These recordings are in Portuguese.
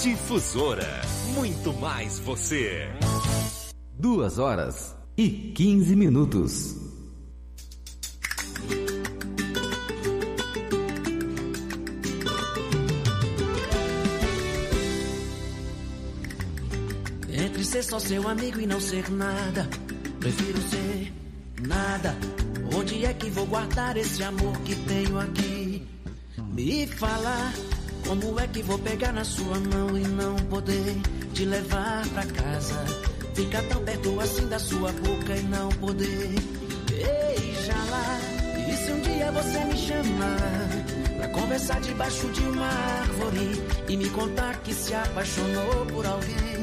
Difusora, muito mais você. 2h15. Entre ser só seu amigo e não ser nada, prefiro ser nada. Onde é que vou guardar esse amor que tenho aqui? Me fala, como é que vou pegar na sua mão e não poder te levar pra casa? Ficar tão perto assim da sua boca e não poder beijá-la. E se um dia você me chamar pra conversar debaixo de uma árvore e me contar que se apaixonou por alguém?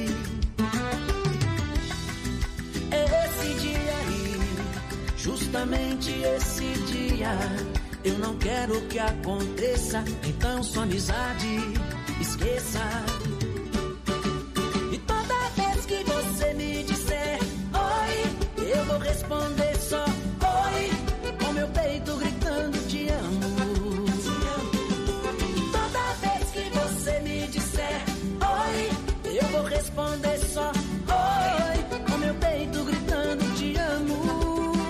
Esse dia aí, justamente esse dia, eu não quero que aconteça, então sua amizade esqueça. E toda vez que você me disser oi, eu vou responder só oi, com meu peito gritando te amo. E toda vez que você me disser oi, eu vou responder só oi, com meu peito gritando te amo.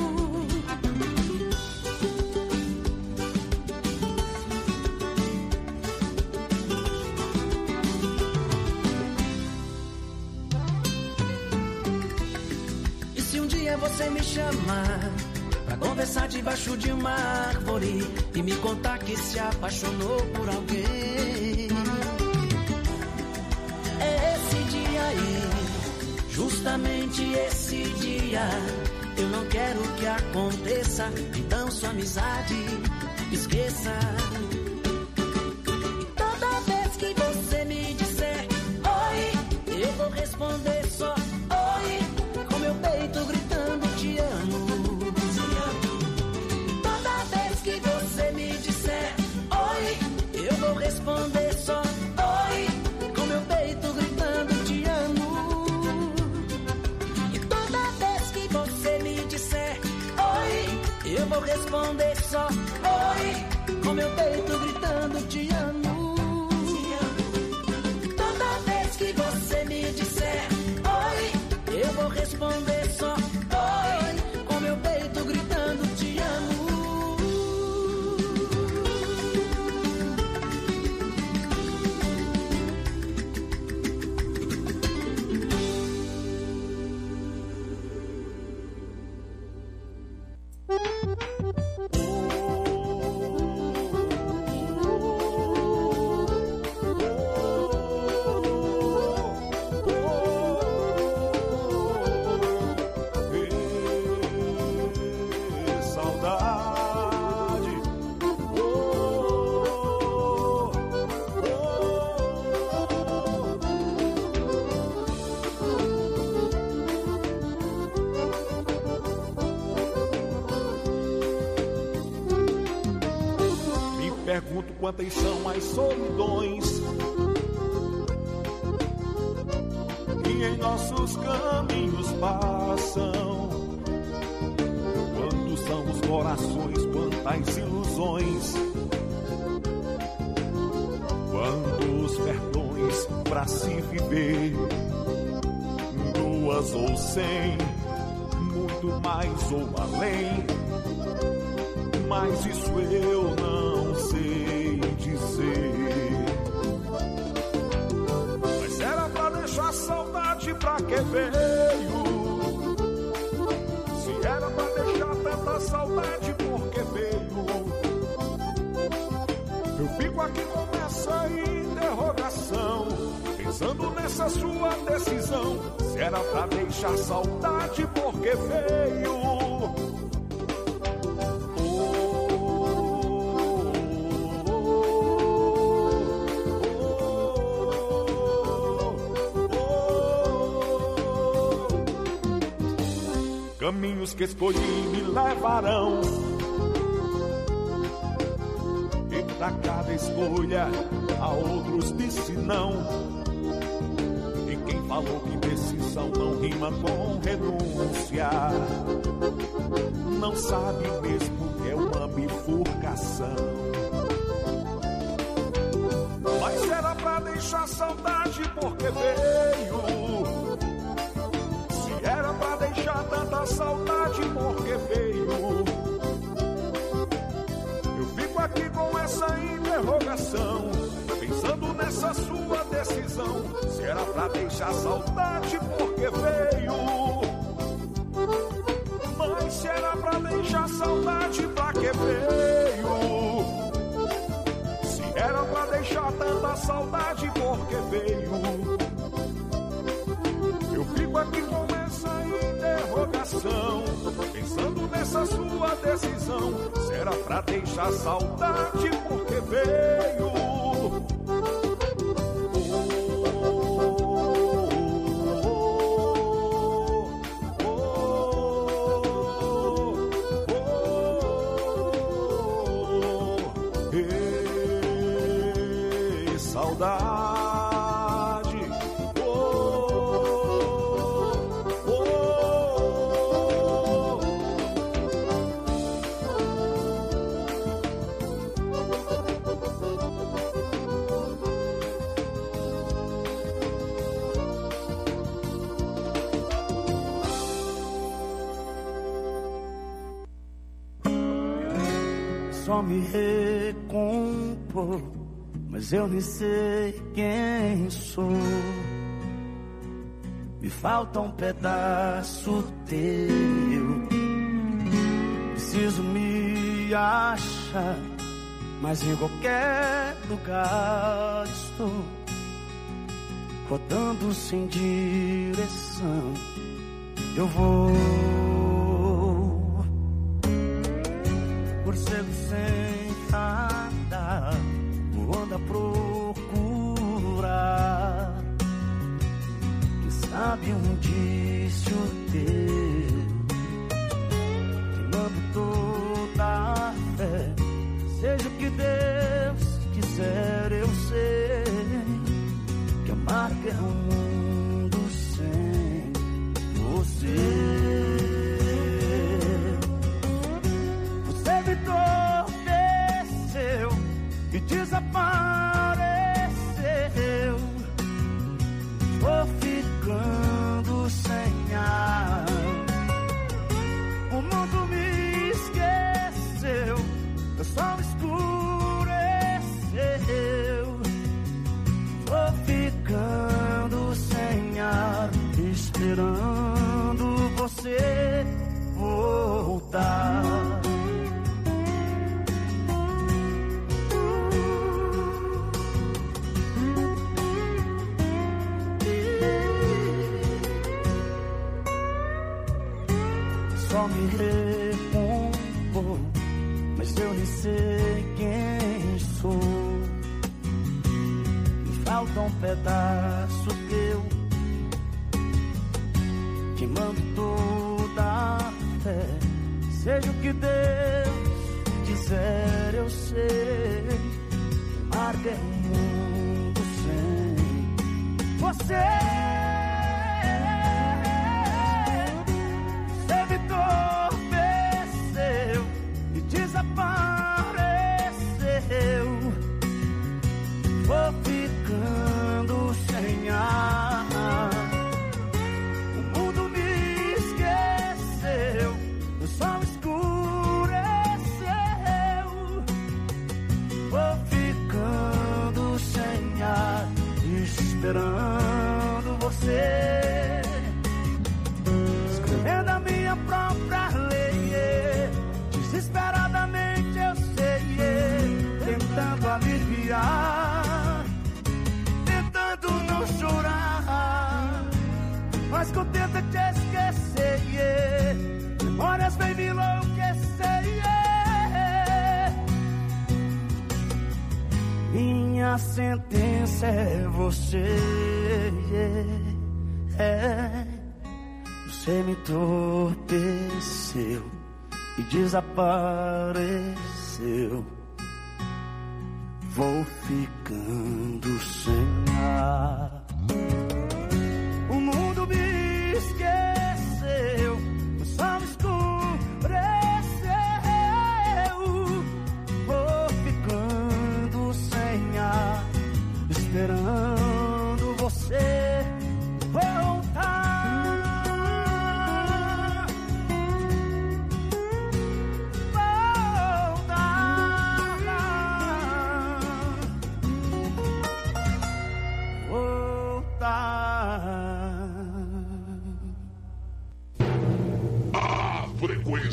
Você me chamar pra conversar debaixo de uma árvore e me contar que se apaixonou por alguém. É esse dia aí, justamente esse dia, eu não quero que aconteça, então sua amizade esqueça. E toda vez que você me disser oi, eu vou responder só oi, com meu peito gritando te amo. Toda vez que você me disser oi, eu vou responder só oi, com meu peito gritando te amo. E toda vez que você me disser oi, eu vou responder só oi, com meu peito gritando te amo. E toda vez que você me disser oi, eu vou responder só oi, com meu peito gritando te amo. Pergunto quantas são as solidões que em nossos caminhos passam. Quantos são os corações, quantas ilusões, quantos perdões pra se viver, 2 ou 100, muito mais ou além. Mas isso eu não sei dizer. Mas era pra deixar saudade, pra que veio? Se era pra deixar tanta saudade, por que veio? Eu fico aqui com essa interrogação, pensando nessa sua decisão. Se era pra deixar saudade, por que veio? Caminhos que escolhi me levarão, e pra cada escolha a outros disse não. E quem falou que decisão não rima com renúncia, não sabe mesmo que é uma bifurcação. Mas era pra deixar saudade porque veio. Se era pra deixar tanta saudade porque veio. Eu fico aqui com essa interrogação, pensando nessa sua decisão. Se era pra deixar saudade porque veio. Mas se era pra deixar saudade pra que veio? Se era pra deixar tanta saudade porque veio. Eu fico aqui com essa interrogação, pensando nessa sua decisão. Se era pra deixar saudade porque veio. Saudade, Só me recompor, mas eu nem sei quem sou. Me falta um pedaço teu. Preciso me achar, mas em qualquer lugar estou, rodando sem direção. Eu vou por cego sem andar, voando a procurar. Quem sabe um indício teu, queimando toda a fé. Seja o que Deus quiser, eu sei que amar é um mundo sem você. Você me entorpeceu e desapareceu. Vou ficando sem ar. O mundo me esqueceu, o sol escureceu. Vou ficando sem ar, esperando você voltar. Só me recompor, mas eu nem sei quem sou. Me falta um pedaço teu, queimando toda a fé. Seja o que Deus quiser, eu sei. Amar é um mundo sem você. Desapareceu. Vou ficando sem ar. O mundo me esqueceu, o sol escureceu. Vou ficando sem ar, esperando você. Escrevendo a minha própria lei, desesperadamente eu sei, tentando aliviar, tentando não chorar, mas contento de te esquecer. Memórias vem me enlouquecer. Minha sentença é você. Você me entorpeceu e desapareceu. Vou ficando sem ar. O mundo me esqueceu, o sol escureceu. Vou ficando sem ar, esperando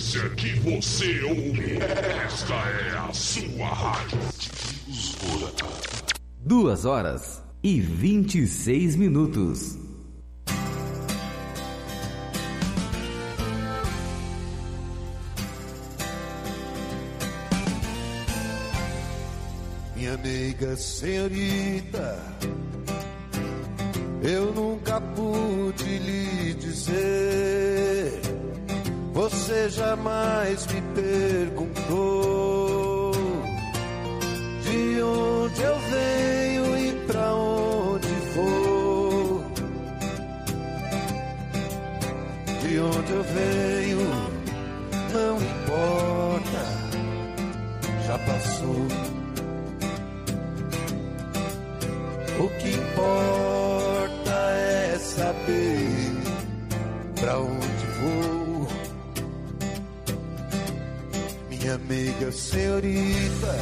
frequência que você ouve. Esta é a sua rádio. 2 horas e 26 minutos. Minha amiga senhorita, eu nunca pude lhe dizer. Você jamais me perguntou de onde eu venho e pra onde vou. De onde eu venho não importa, já passou. O que importa é saber pra onde vou. Minha amiga senhorita,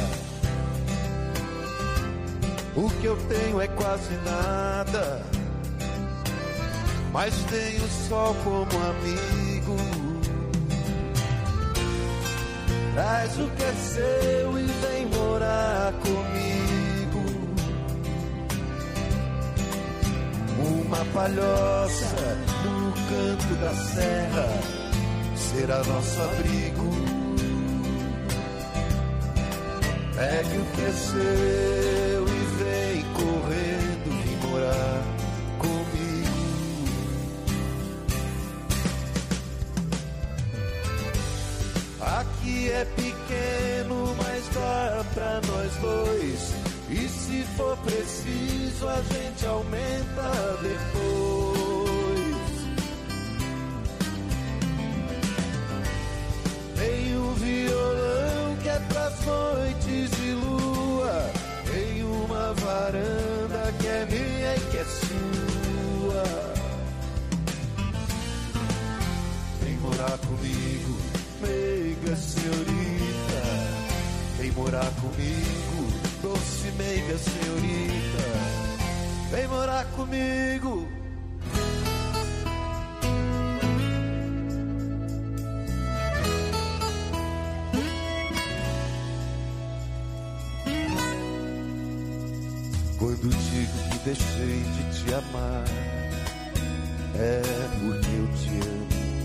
o que eu tenho é quase nada, mas tenho só como amigo. Traz o que é seu e vem morar comigo. Uma palhoça no canto da serra será nosso abrigo. Pegue o que é seu e vem correndo vir morar comigo. Aqui é pequeno, mas dá pra nós dois. E se for preciso, a gente aumenta depois. Tem um violão que é pras noites de lua. Tem uma varanda que é minha e que é sua. Vem morar comigo, meiga senhorita. Vem morar comigo, doce meiga senhorita, vem morar comigo. Quando digo que deixei de te amar, é porque eu te amo.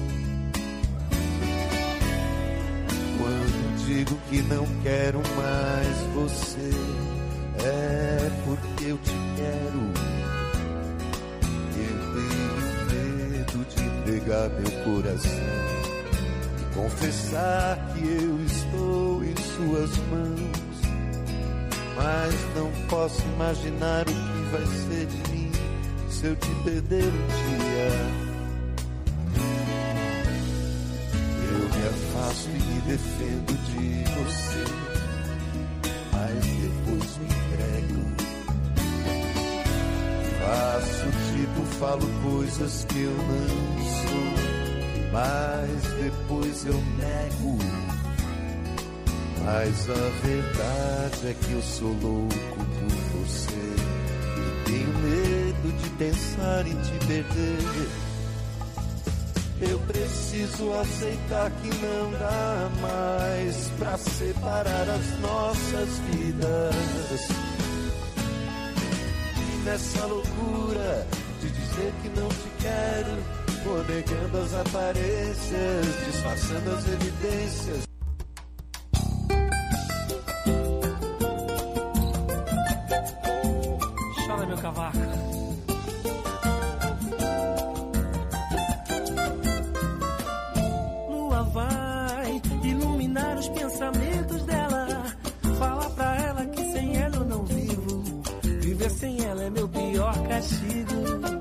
Quando digo que não quero mais você, é porque eu te quero. Eu tenho medo de entregar meu coração e confessar que eu estou em suas mãos, mas não posso imaginar o que vai ser de mim se eu te perder um dia. Eu me afasto e me defendo de você, mas depois me entrego. Faço tipo, falo coisas que eu não sou, mas depois eu nego. Mas a verdade é que eu sou louco por você e tenho medo de pensar em te perder. Eu preciso aceitar que não dá mais pra separar as nossas vidas. E nessa loucura de dizer que não te quero, vou negando as aparências, disfarçando as evidências. Chora, meu cavaco. Vai iluminar os pensamentos dela. Fala pra ela que sem ela eu não vivo. Viver sem ela é meu pior castigo.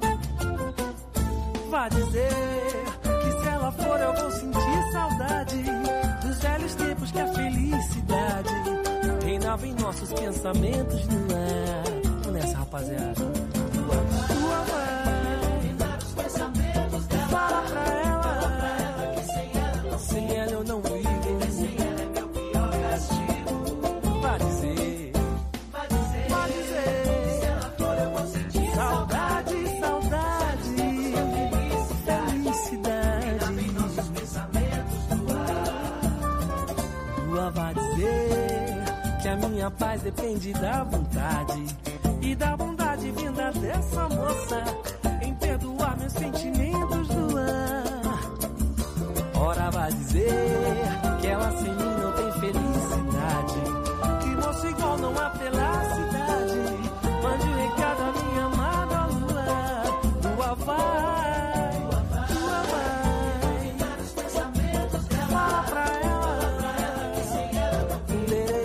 Vá dizer que se ela for eu vou sentir saudade dos velhos tempos que a felicidade reinava em nossos pensamentos. Não é? Vamos nessa, rapaziada. Tua vai iluminar os pensamentos dela. Fala pra ela. Sem ela eu não vivo, sem ela é meu pior castigo. Vai dizer, se ela for eu vou sentir saudade, felicidade. Nossos pensamentos do ar. Lua vai dizer que a minha paz depende da vontade e da bondade vinda dessa moça em perdoar meus sentimentos do ar. Ora vai dizer que ela sem mim não tem felicidade, que moço igual não há pela cidade. Mande um recado à minha amada Lua. Lua vai, Lua vai, fala pra ela que sem ela não tem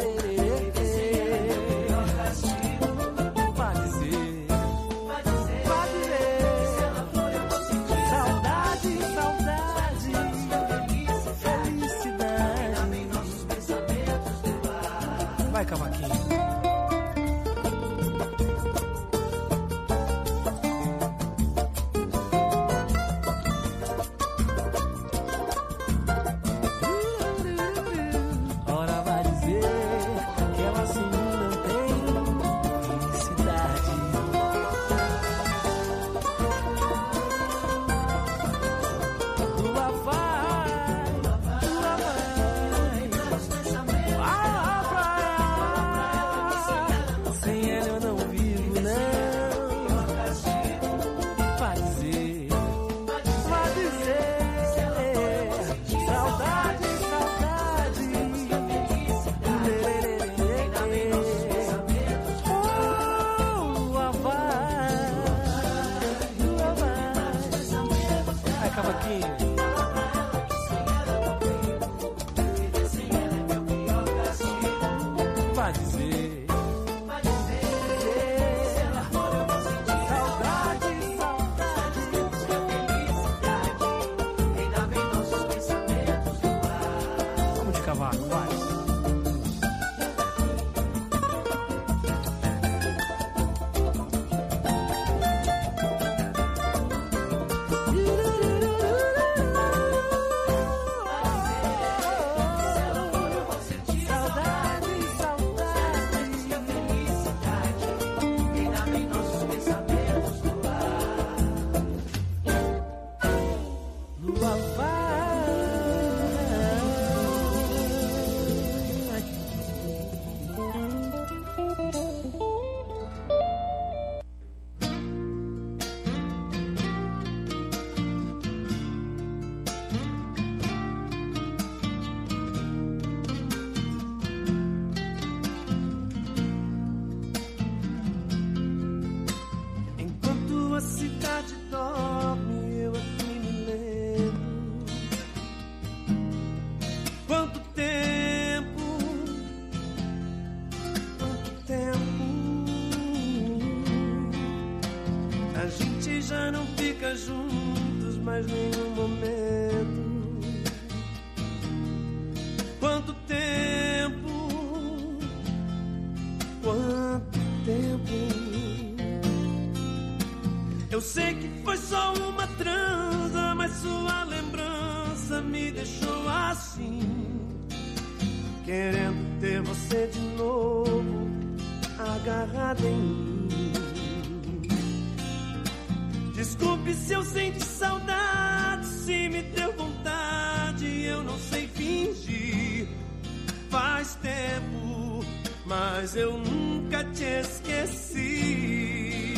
vai dizer, se ela for eu vou sentir saudade, saudade, felicidade. Nossos pensamentos do ar. Vai, cavaquinho. Ora vai dizer que ela sem mim não tem felicidade. Lua vai, fala pra ela, sem ela eu não vivo não. Vai dizer, saudade, saudade, Lua vai, ai cavaquinho. Vai dizer, saudade, saudade, vamos de cavaco, vai. Saudade, Lua vai. Enquanto a cidade dorme, eu aqui me lembro. Quanto tempo, a gente já não fica juntos mais nenhum momento. Quanto tempo, eu sei que foi só uma transa, mas sua lembrança me deixou assim, querendo ter você de novo agarrado em mim. Desculpe se eu senti saudade, se me deu vontade, eu não sei fingir. Faz tempo, mas eu nunca te esqueci.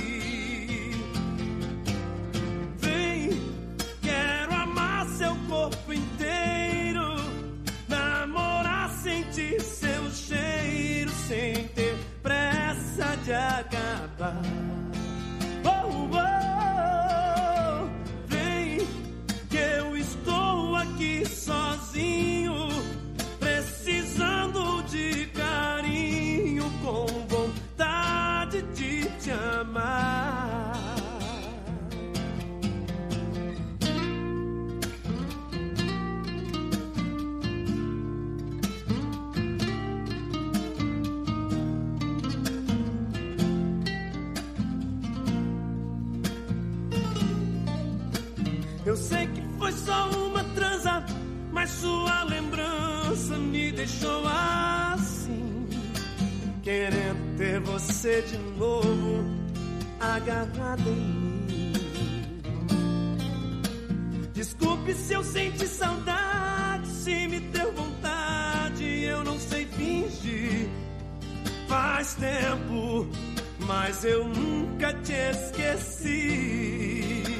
Corpo inteiro, namorar, sentir seu cheiro, sem ter pressa de acabar. Oh, oh, vem, que eu estou aqui sozinho, precisando de carinho, com vontade de te amar. Eu sei que foi só uma transa, mas sua lembrança me deixou assim, querendo ter você de novo agarrado em mim. Desculpe se eu senti saudade, se me deu vontade, eu não mais tempo, mas eu nunca te esqueci.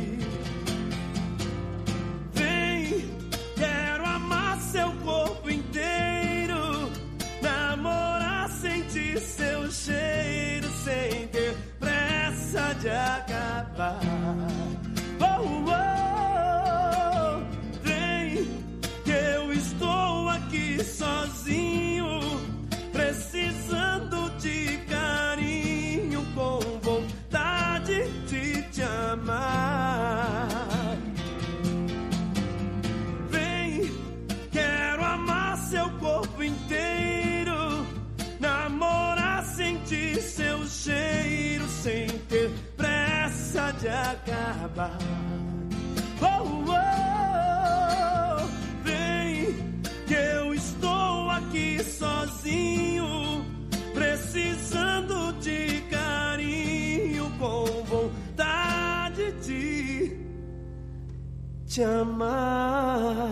Vem, quero amar seu corpo inteiro, namorar, sentir seu cheiro, sem ter pressa de acabar. Oh, oh, vem, que eu estou aqui sozinho, precisando de carinho, com vontade de te amar. Vem, quero amar seu corpo inteiro, namorar, sentir seu cheiro, sem ter pressa de acabar. Oh, oh, vem, que eu estou aqui sozinho, precisando de carinho, com vontade de te amar.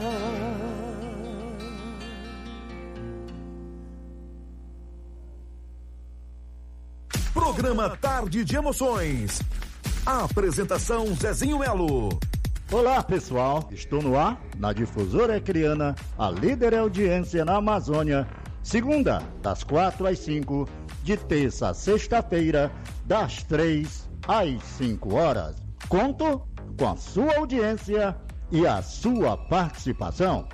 Programa Tarde de Emoções. A apresentação Zezinho Melo. Olá pessoal, estou no ar, na Difusora Ecriana, a líder audiência na Amazônia, segunda, das 4 às 5, de terça a sexta-feira, das 3 às 5 horas. Conto com a sua audiência e a sua participação.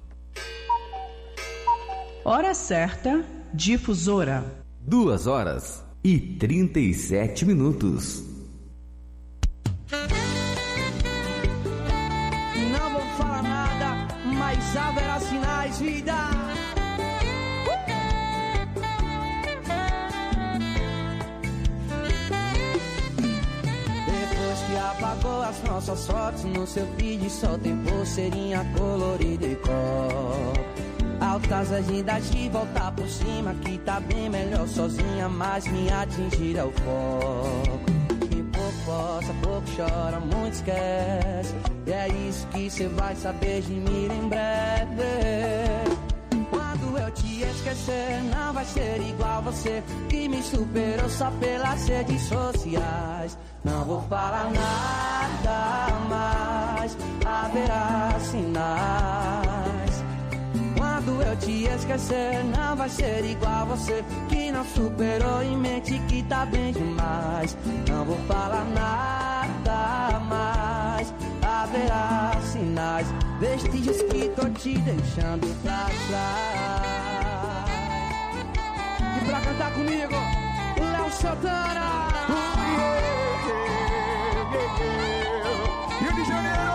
Hora certa, Difusora. 2 horas e 37 minutos. Não vou falar nada, mas haverá sinais, vida. Depois que apagou as nossas fotos, no seu feed só tem pulseirinha colorida e copo. Altas agendas de voltar por cima, que tá bem melhor sozinha, mas me atingir é o foco. E pouco posta, pouco chora, muito esquece. E é isso que cê vai saber de mim em breve. Quando eu te esquecer, não vai ser igual você, que me superou só pelas redes sociais. Não vou falar nada mais, haverá sinais. Quando eu te esquecer, não vai ser igual você, que não superou e mente que tá bem demais. Não vou falar nada mais, haverá sinais, vestígios que tô te deixando pra trás. E pra cantar comigo, Léo Santana. Rio de Janeiro,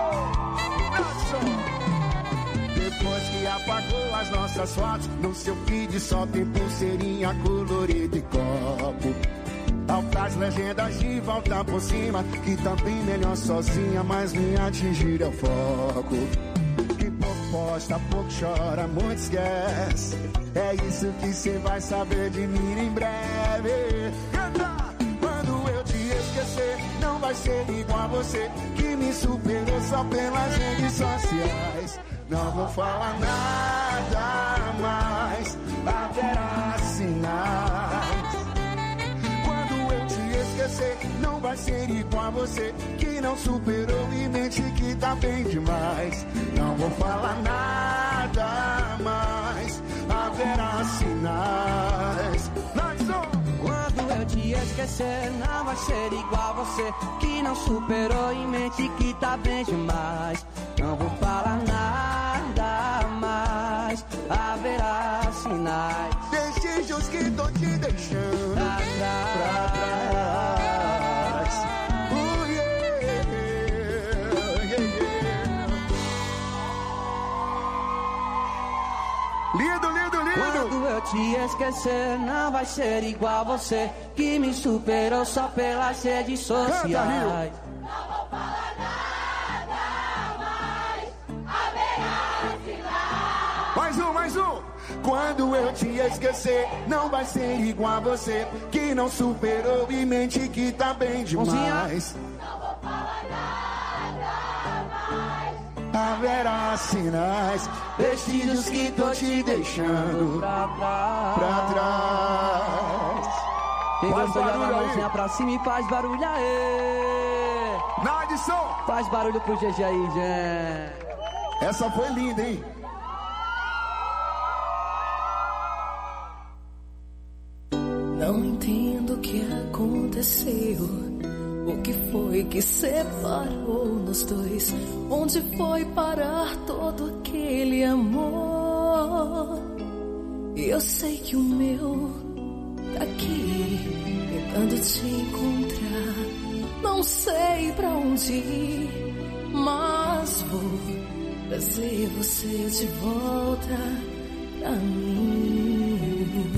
depois que apagou as nossas fotos, no seu feed só tem pulseirinha colorida e copo. Altas legendas de volta por cima, que tá bem melhor sozinha, mas me atingir é o foco. Que pouco posta, pouco chora, muito esquece. É isso que cê vai saber de mim em breve. Canta! Quando eu te esquecer, não vai ser igual a você, que me superou só pelas redes sociais. Não vou falar nada mais, haverá sinais. Quando eu te esquecer, não vai ser igual a você, que não superou e mente que tá bem demais. Não vou falar nada mais, haverá sinais. Quando eu te esquecer, não vai ser igual a você, que não superou e mente que tá bem demais. Não vou falar nada mais, haverá sinais, vestígios que tô te deixando pra trás. Lindo, lindo, lindo. Quando eu te esquecer, não vai ser igual a você, que me superou só pelas redes sociais. Não vou falar nada mais, haverá sinais. Mais um. Quando eu te esquecer, não vai ser igual a você, que não superou e mente que tá bem demais. Não vou falar nada mais, haverá sinais, vestígios que tô te deixando pra trás. Quem gostou de jogar a mãozinha pra cima e faz barulho aí. Na edição. Faz barulho pro GG aí, gente. Essa foi linda, hein? Não entendo o que aconteceu. O que foi que separou nos dois? Onde foi parar todo aquele amor? E eu sei que o meu tá aqui, tentando te encontrar. Não sei pra onde ir, mas vou trazer você de volta pra mim.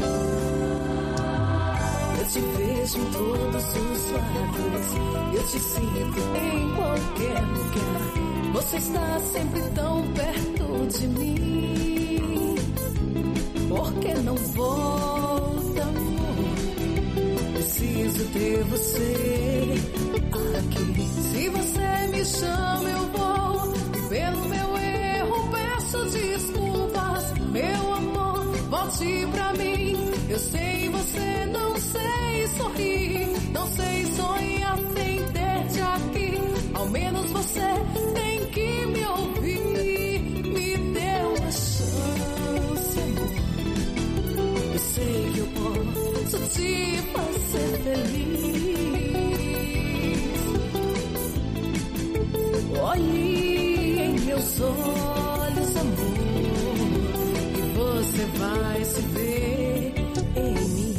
Eu te vejo em todos os lados, eu te sinto em qualquer lugar. Você está sempre tão perto de mim. Por que não volta, amor? Preciso ter você aqui. Se você me chama, eu vou. E pelo meu erro peço desculpas. Meu amor, volte pra mim. Eu sei você não sei sorrir, não sei sonhar sem ter-te aqui. Ao menos você tem que me ouvir. Me dê uma chance, amor. Eu sei que eu posso te fazer feliz. Olhe em meus olhos, amor, e você vai se ver em mim.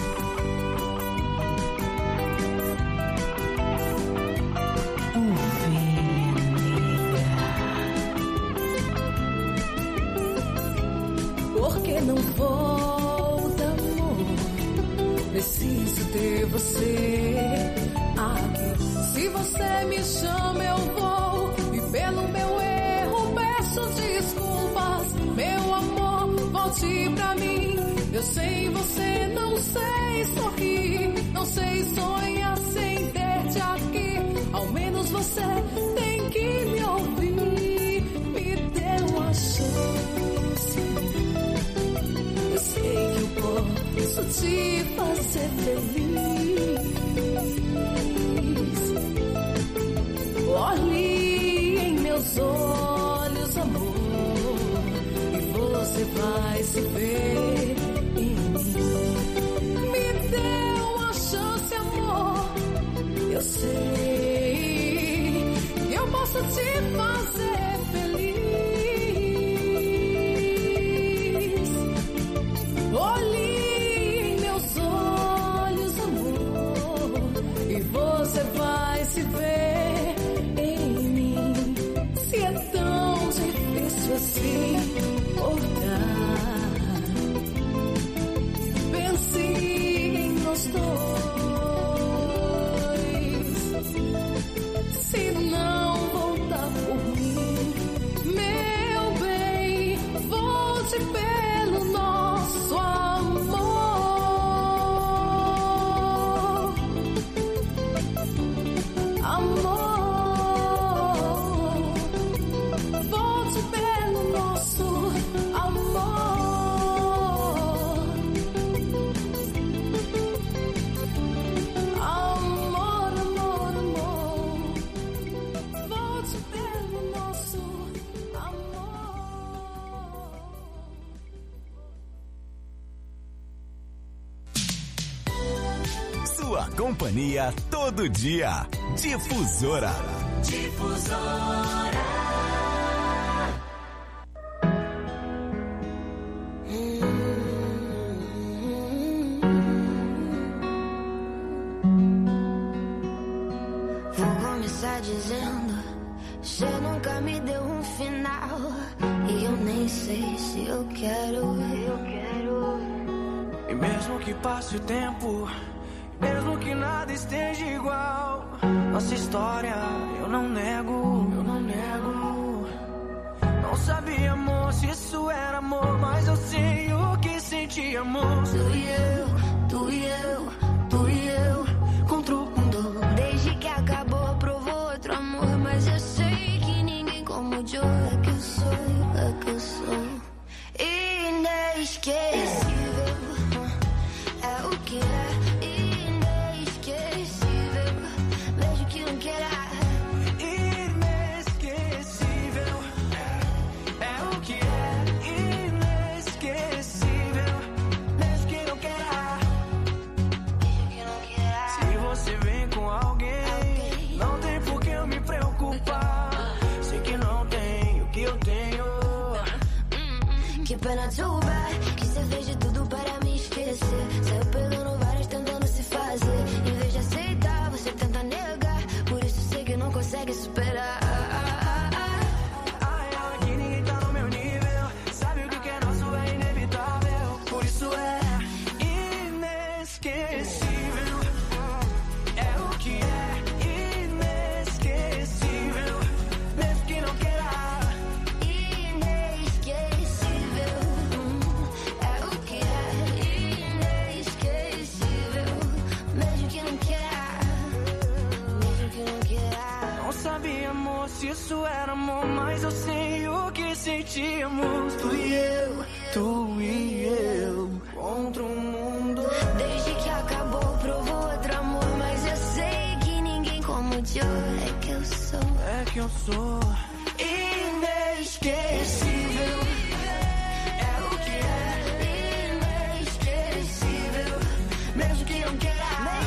Por que não volta, amor? Preciso ter você aqui. Se você me chama, eu vou. E pelo meu erro peço desculpas. Meu amor, volte pra mim. Eu sei você não sei sorrir, não sei sonhar sem ter-te aqui. Ao menos você tem que me ouvir. Me dê uma chance. Eu sei que eu posso te fazer feliz. Olhe em meus olhos, amor, e você vai se ver em mim. Me dê uma chance, amor. Eu sei que eu posso te fazer feliz. Olhe em meus olhos, amor, e você vai se ver em mim. Se é tão difícil assim voltar, pense em nós dois. Se não voltar por mim, meu bem, volte pelo nosso amor. Amor, volte pelo nosso amor. Amor, amor, amor, volte pelo nosso amor. Sua companhia todo dia. Difusora. Difusora. Vou começar dizendo: você nunca me deu um final, e eu nem sei se eu quero. E mesmo que passe o tempo, mesmo que nada esteja igual, nossa história eu não nego. Não sabia, amor, se isso era amor, mas eu sei o que senti, amor. Tu e eu contra o mundo. Desde que acabou, provou outro amor, mas eu sei que ninguém como o Joe. inesquecível. É o que é inesquecível, mesmo que não queira. Inesquecível. É o que é inesquecível, mesmo que não queira. Se você vem com alguém, não tem por que eu me preocupar. Sei que não tem o que eu tenho. Que pena too bad, que você fez de tudo para me esquecer. Saiu pegando várias tentando se fazer. Em vez de aceitar, você tenta negar. Por isso sei que não consegue superar. Aqui ninguém tá no meu nível. Sabe o que é nosso, é inevitável. Por isso é inesquecível. É o que é inesquecível, mesmo que não queira. Sabia, amor, se isso era amor, mas eu sei o que sentimos. Tu e eu, contra o mundo. Desde que acabou, provou outro amor, mas eu sei que ninguém como eu. É que eu sou inesquecível. É o que é inesquecível, mesmo que não queira.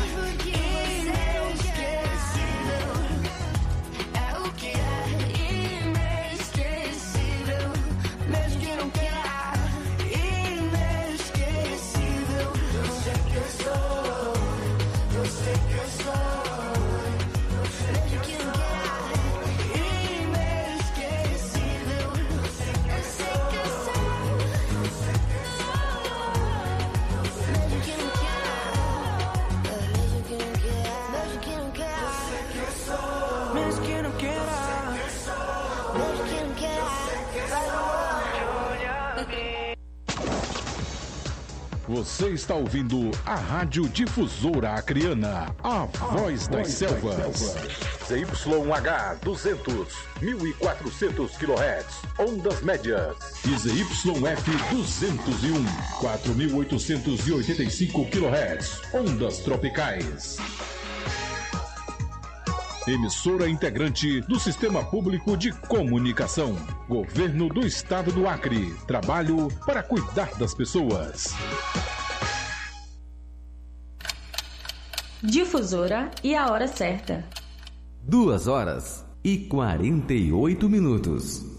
Você está ouvindo a Rádio Difusora Acreana, a voz das selvas. ZYH 200, 1400 kHz, ondas médias. E ZYF 201, 4885 kHz, ondas tropicais. Emissora integrante do Sistema Público de Comunicação. Governo do Estado do Acre. Trabalho para cuidar das pessoas. Difusora e a hora certa. 2h48.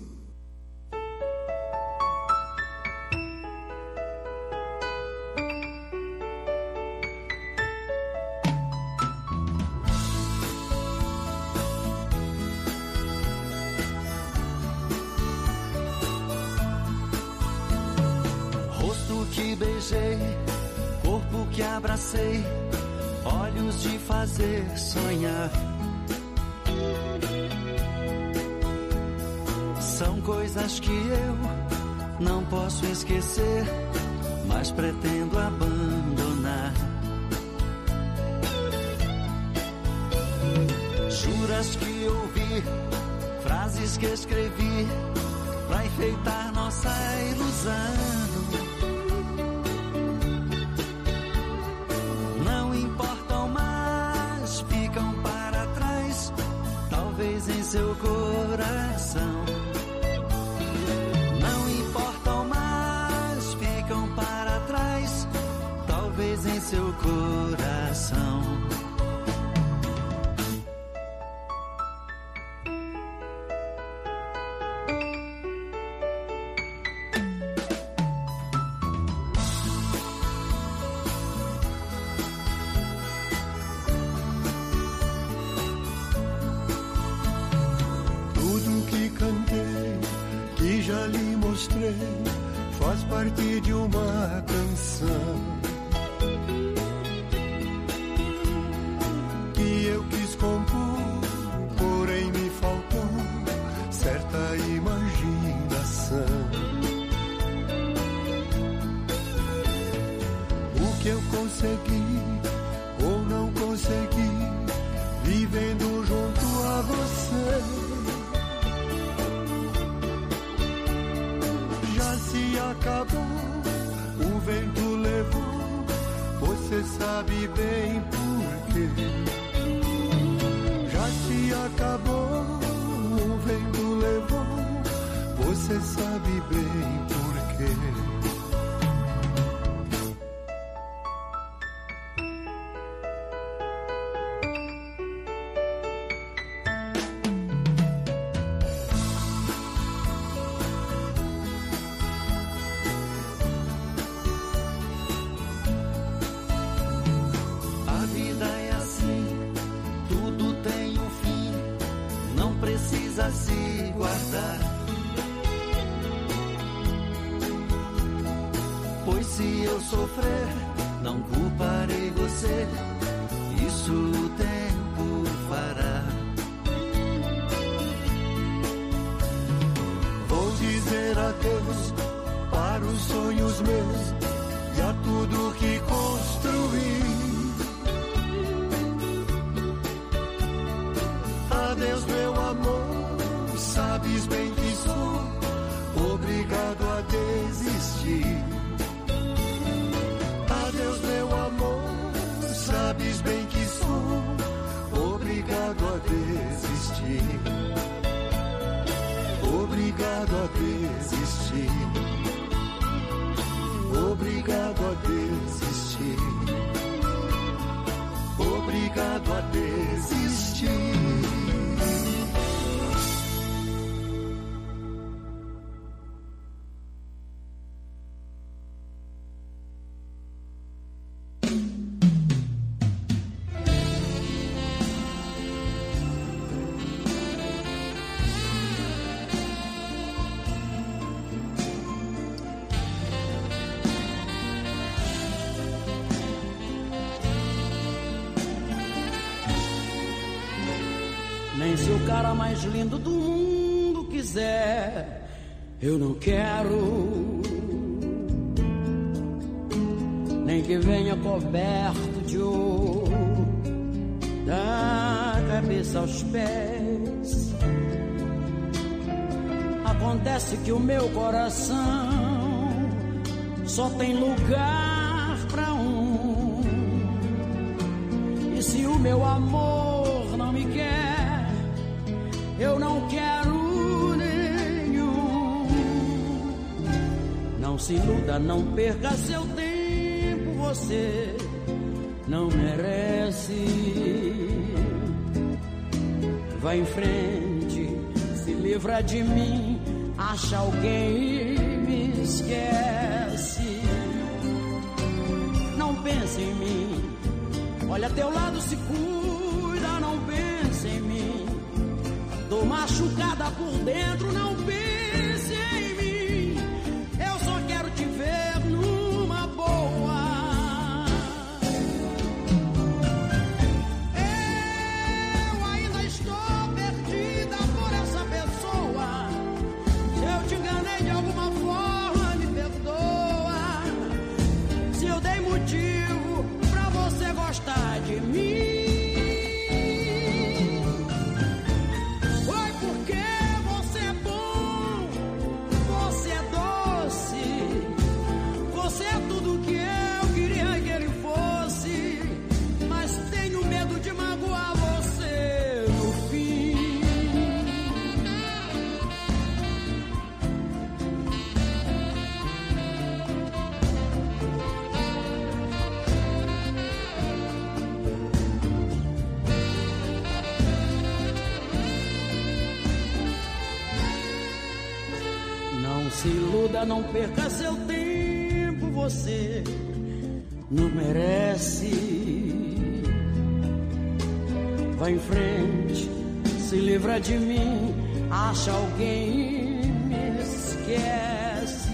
Rosto que beijei, corpo que abracei, olhos de fazer sonhar. São coisas que eu não posso esquecer, mas pretendo abandonar. Juras que ouvi, frases que escrevi pra enfeitar nossa ilusão. Não importam mais, ficam para trás, talvez em seu coração. Não importam mais, ficam para trás, talvez em seu coração. Faz parte de uma canção que eu quis compor, porém me faltou certa imaginação. O que eu consegui ou não consegui, vivendo junto a você, se acabou, sabe bem por quê. Já se acabou, o vento levou, você sabe bem por quê. Se guardar, pois se eu sofrer, não culparei você, isso o tempo fará. Vou dizer adeus para os sonhos meus e a tudo que construí. Adeus, meu amor. Sabes bem que sou obrigado a desistir. Adeus, meu amor. Sabes bem que sou obrigado a desistir. Obrigado a desistir. Obrigado a desistir. Obrigado a desistir. Nem se o cara mais lindo do mundo quiser, eu não quero. Nem que venha coberto de ouro, da cabeça aos pés. Acontece que o meu coração só tem lugar pra um. E se o meu amor não me quer, eu não quero nenhum. Não se iluda, não perca seu tempo, você não merece. Vai em frente, se livra de mim, acha alguém e me esquece. Não pense em mim, olha teu lado, se cuida, não pense em mim. Tô machucada por dentro, não pense em mim. Eu só quero te ver numa boa. Eu ainda estou perdida por essa pessoa. Se eu te enganei de alguma forma, me perdoa. Se eu dei motivo pra você gostar de mim, se iluda, não perca seu tempo, você não merece. Vai em frente, se livra de mim, acha alguém e me esquece.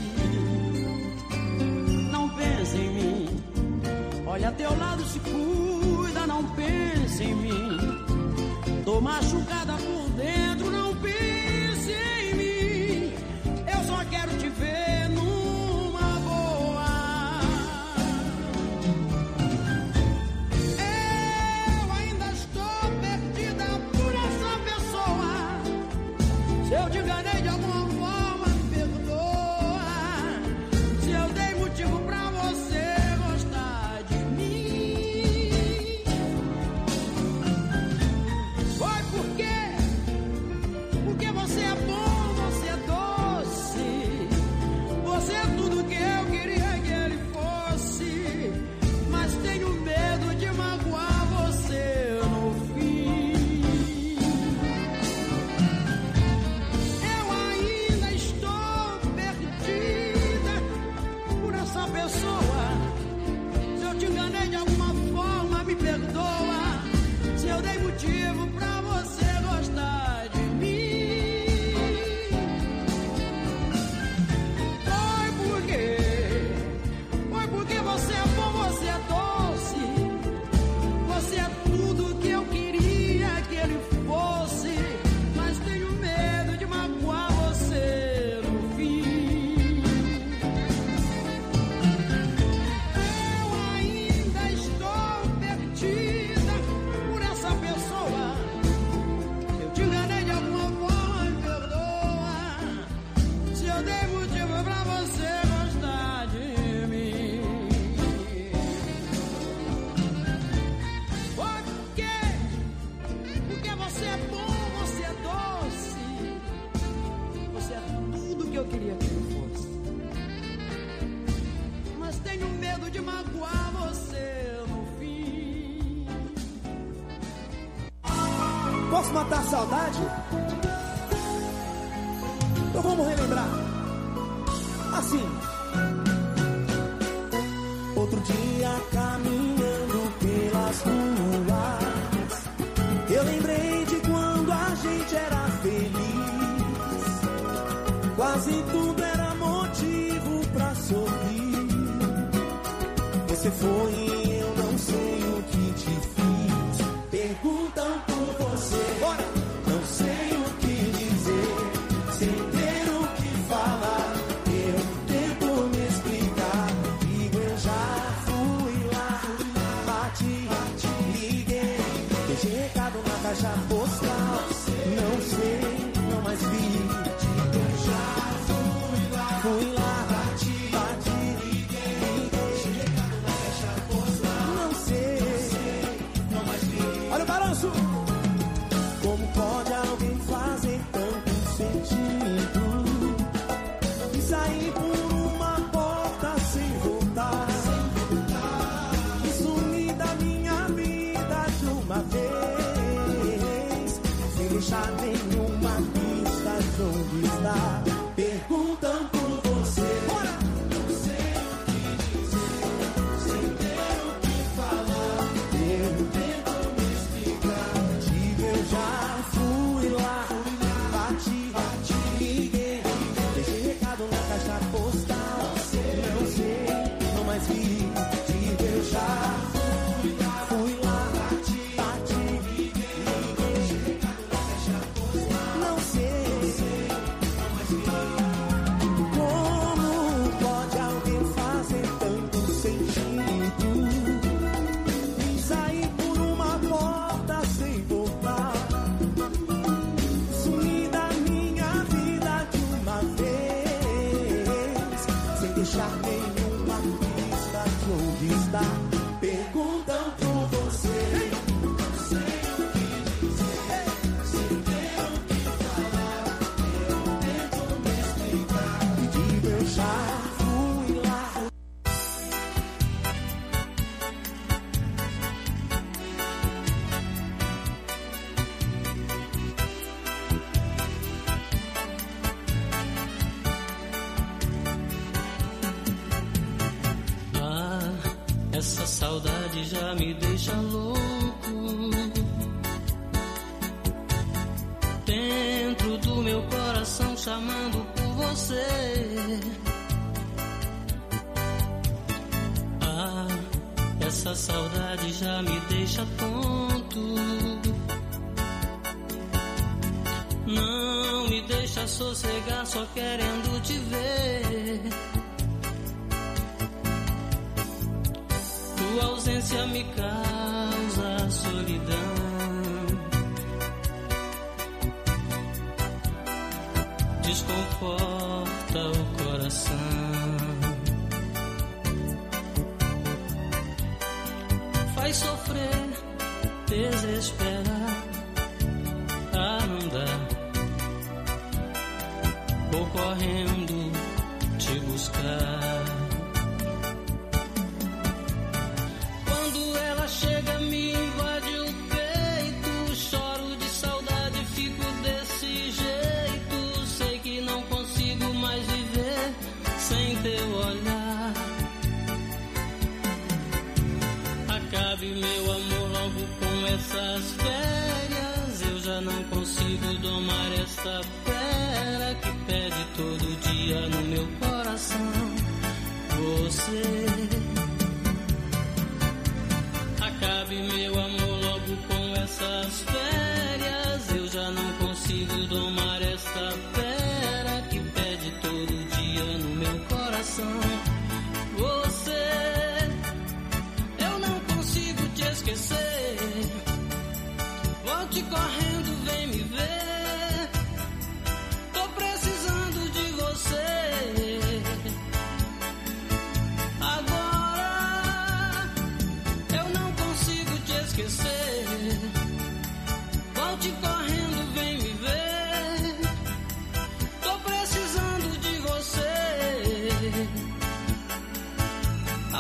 Não pense em mim, olha a teu lado, se cuida, não pense em mim. Tô machucada por dentro, não pense em mim. Eu só quero te ver numa boa. Eu ainda estou perdida por essa pessoa. Se eu te enganei de alguma forma, me perdoa. Se eu dei motivo pra você gostar de mim, Porque você é bom, você é doce. Você é tudo que eu queria que ele fosse. Mas tenho medo de magoar você no fim. Eu ainda estou perdida por essa pessoa. Eu te enganei de alguma forma, me perdoa. Se eu dei motivo pra você gostar de mim. Por quê? Porque você é bom, você é doce. Você é tudo que eu queria que eu fosse. Mas tenho medo de magoar você no fim. Posso matar a saudade? Então vamos relembrar. Assim. Outro dia caminhando pelas ruas, eu lembrei de quando a gente era feliz. Quase tudo era motivo pra sorrir. Você foi e eu não sei o que te fiz. Perguntam por você, bora! Não sei o que dizer, sem ter o que falar. Eu tento me explicar. Digo, eu já fui lá, bati, liguei, deixei recado na caixa postal. Não sei, não mais vi. Digo, eu já fui lá, bati, liguei, deixei recado na caixa postal. Não sei, não mais vi. Olha o balanço! Como pode alguém fazer tanto sentido e sair por uma porta sem voltar? E sumir da minha vida de uma vez, sem deixar nenhuma pista de onde está. Perguntam por você, bora! Não sei o que dizer, sem ter o que falar. Eu tento me explicar. Digo, eu já fui lá, bati, liguei, deixei recado na caixa postal. Não sei, não mais vi. Digo, eu já fui lá, bati, liguei, deixei recado na caixa postal. Não sei, não mais vi. Como pode alguém fazer tanto sentido e sair por uma porta sem voltar? Sumir da minha vida de uma vez, sem deixar nenhuma pista de onde está. Perguntam por você, não sei o que dizer, sem ter o que falar. Eu tento me explicar. Digo, eu já fui lá. Ah, essa saudade já me deixa louco. Dentro do meu coração chamando por você. Ah, essa saudade já me deixa tonto. Não me deixa sossegar só querendo te ver. Tua ausência me causa solidão. Desconforta o coração. Faz sofrer, desesperar. Ah, não dá. Vou correndo te buscar. Quando ela chega, me invade o peito. Choro de saudade, fico desse jeito. Sei que não consigo mais viver sem teu olhar. Acabe, meu amor, logo com essas férias. Eu já não consigo domar esta fera que pede todo dia no meu coração. Você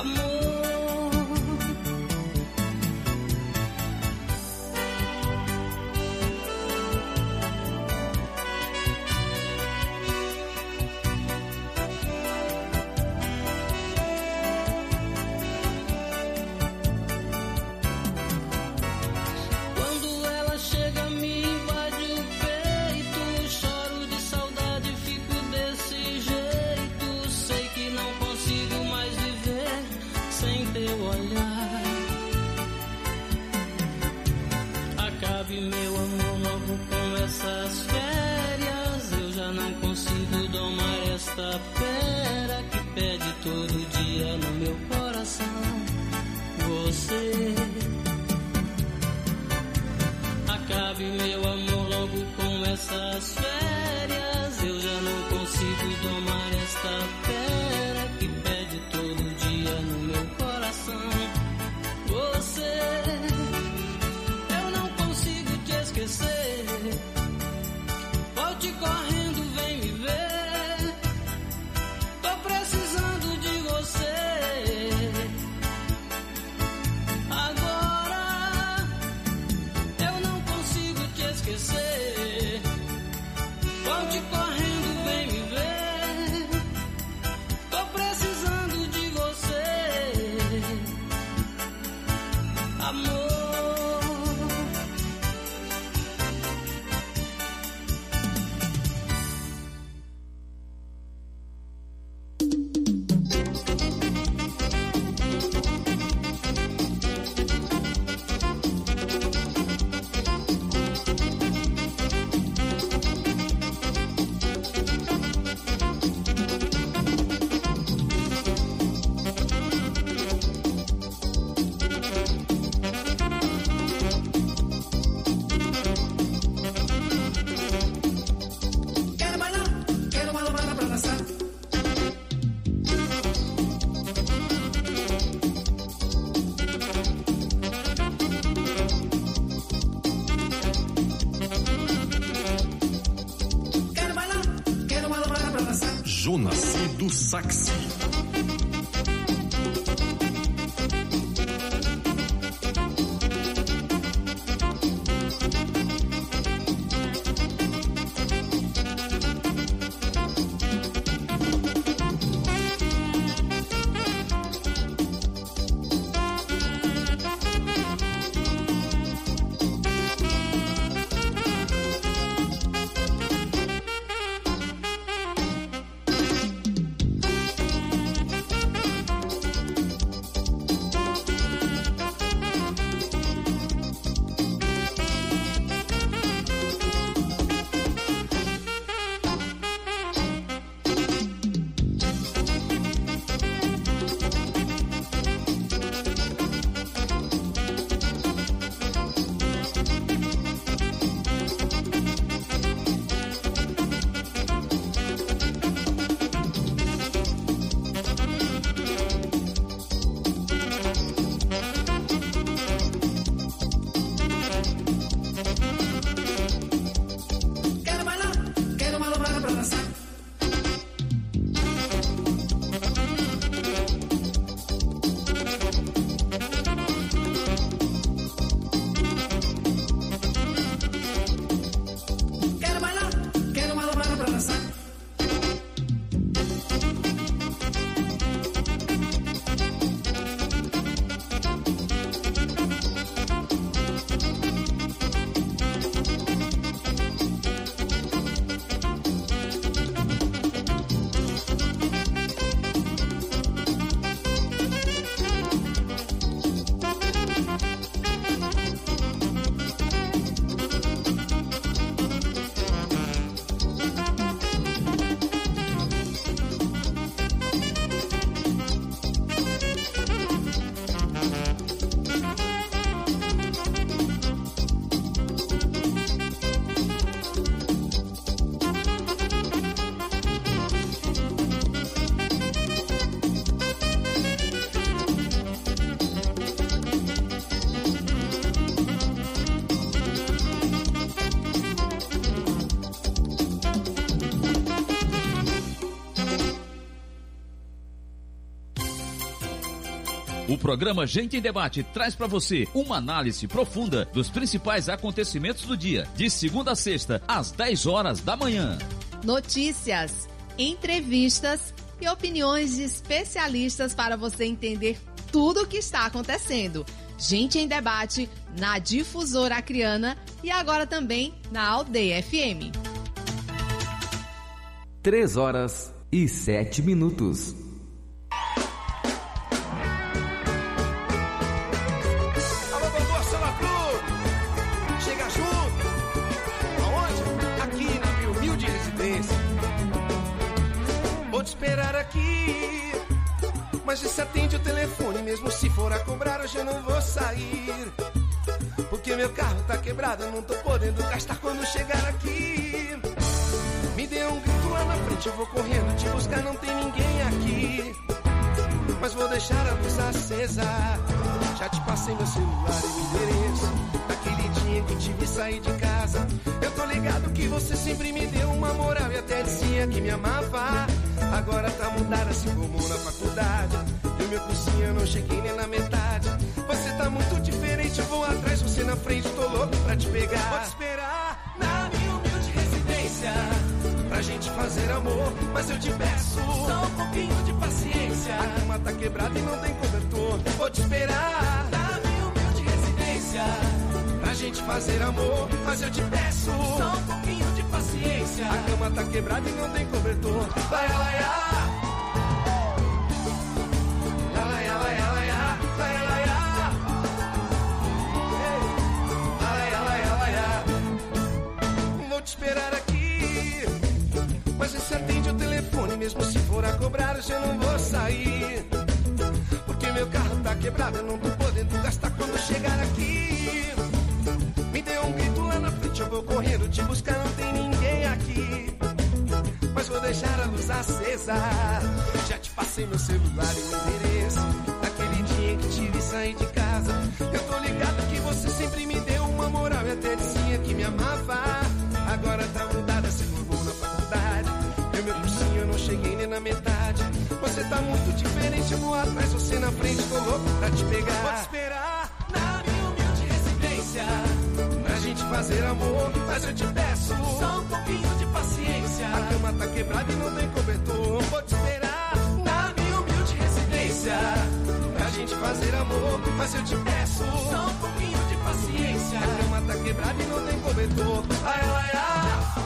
Jonaci do Saxi. O programa Gente em Debate traz para você uma análise profunda dos principais acontecimentos do dia, de segunda a sexta, às 10 horas da manhã. Notícias, entrevistas e opiniões de especialistas para você entender tudo o que está acontecendo. Gente em Debate na Difusora Acreana e agora também na Aldeia FM. 3 horas e 7 minutos. Alô, doutor Sala Cruz! Chega junto! Aonde? Aqui na minha humilde residência. Vou te esperar aqui. Mas se atende o telefone, mesmo se for a cobrar, hoje eu não vou sair. Porque meu carro tá quebrado, eu não tô podendo gastar quando chegar aqui. Me dê um grito lá na frente, eu vou correndo te buscar, não tem ninguém aqui. Mas vou deixar a luz acesa. Já te passei meu celular e o endereço daquele dia que te vi sair de casa. Eu tô ligado que você sempre me deu uma moral e até dizia que me amava. Agora tá mudada, se formou na faculdade e o meu cursinho eu não cheguei nem na metade. Você tá muito diferente, eu vou atrás, você na frente, tô louco pra te pegar. Vou te esperar na minha humilde residência pra gente fazer amor, mas eu te peço só um pouquinho de paciência. A cama tá quebrada e não tem cobertor. Vou te esperar na minha humilde residência pra gente fazer amor, mas eu te peço só um pouquinho de paciência. A cama tá quebrada e não tem cobertor. Laia, laia. Laia, laia, laia. Laia, laia. Laia, laia, laia. Vou te esperar aqui. Mas se atende o telefone, mesmo se for a cobrar, hoje eu não vou sair. Porque meu carro tá quebrado, eu não tô podendo gastar quando chegar aqui. Me dê um grito lá na frente, eu vou correndo te buscar, não tem ninguém aqui. Mas vou deixar a luz acesa. Já te passei meu celular e o endereço daquele dia que te vi sair de casa. Eu tô ligado que você sempre me deu uma moral e até dizia que me amava. Agora tá mudada, se formou na faculdade e o meu cursinho eu não cheguei nem na metade. Você tá muito diferente, eu vou atrás, você na frente, tô louco pra te pegar. Vou te esperar na minha humilde residência pra gente fazer amor, mas eu te peço só um pouquinho de paciência. A cama tá quebrada e não tem cobertor. Vou te esperar na minha humilde residência pra gente fazer amor, mas eu te peço só um pouquinho de paciência. A cama tá quebrada e não tem cobertor. Ai, ai, ai.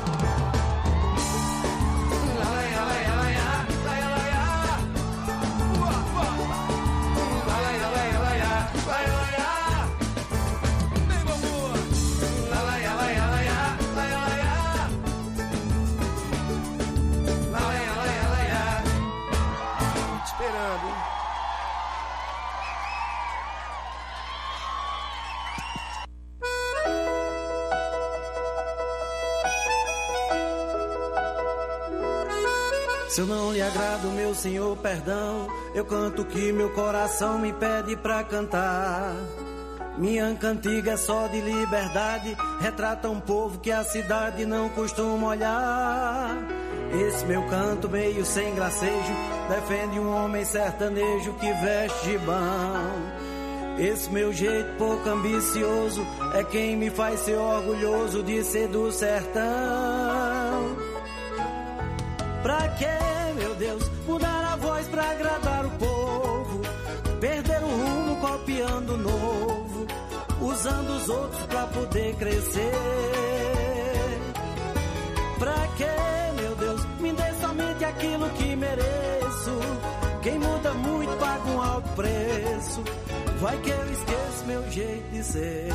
Se eu não lhe agrado, meu senhor, perdão. Eu canto o que meu coração me pede pra cantar. Minha cantiga é só de liberdade, retrata um povo que a cidade não costuma olhar. Esse meu canto meio sem gracejo defende um homem sertanejo que veste gibão. Esse meu jeito pouco ambicioso é quem me faz ser orgulhoso de ser do sertão. Pra que, meu Deus, mudar a voz pra agradar o povo? Perder o rumo copiando o novo, usando os outros pra poder crescer. Pra que, meu Deus, me dê somente aquilo que mereço. Quem muda muito paga um alto preço. Vai que eu esqueço meu jeito de ser.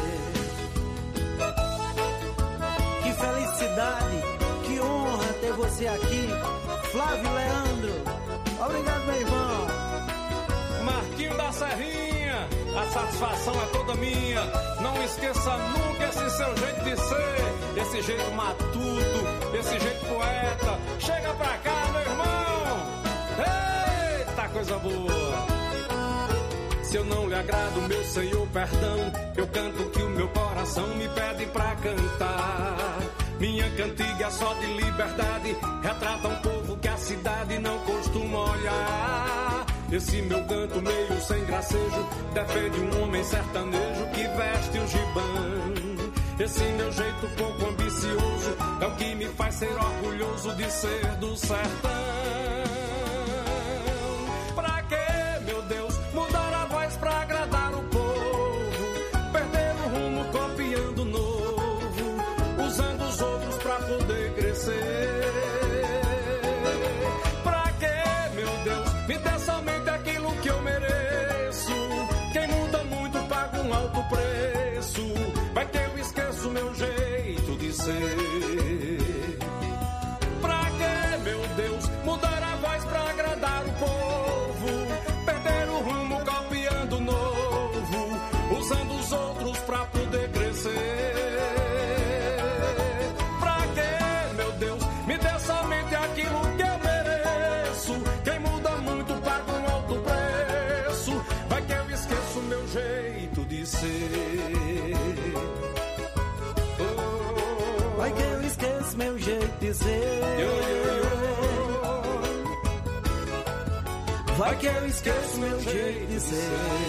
Que felicidade, que honra ter você aqui, Flávio Leandro. Obrigado, meu irmão. Marquinho da Serrinha, a satisfação é toda minha. Não esqueça nunca esse seu jeito de ser, esse jeito matuto, esse jeito poeta. Chega pra cá, meu irmão. Eita, coisa boa. Se eu não lhe agrado, meu senhor, perdão. Eu canto o que o meu coração me pede pra cantar. Minha cantiga é só de liberdade, retrata um povo que a cidade não costuma olhar. Esse meu canto meio sem gracejo defende um homem sertanejo que veste o gibão. Esse meu jeito pouco ambicioso é o que me faz ser orgulhoso de ser do sertão. Pra que, meu Deus, mudar a voz pra agradar o povo? Perder o rumo copiando o novo, usando os outros pra poder crescer. Pra que, meu Deus, me dê somente aquilo que eu mereço. Quem muda muito paga um alto preço. Vai que eu esqueço meu jeito de ser. Pra que, meu Deus, mudar a voz pra agradar o povo? Perder o rumo copiando o novo, usando os outros pra poder crescer. Pra que, meu Deus, me dê somente aquilo que eu mereço. Quem muda muito paga um alto preço. Vai que eu esqueço meu jeito de ser. Vai que eu esqueço meu jeito de ser. Vai que eu esqueço meu jeito de ser.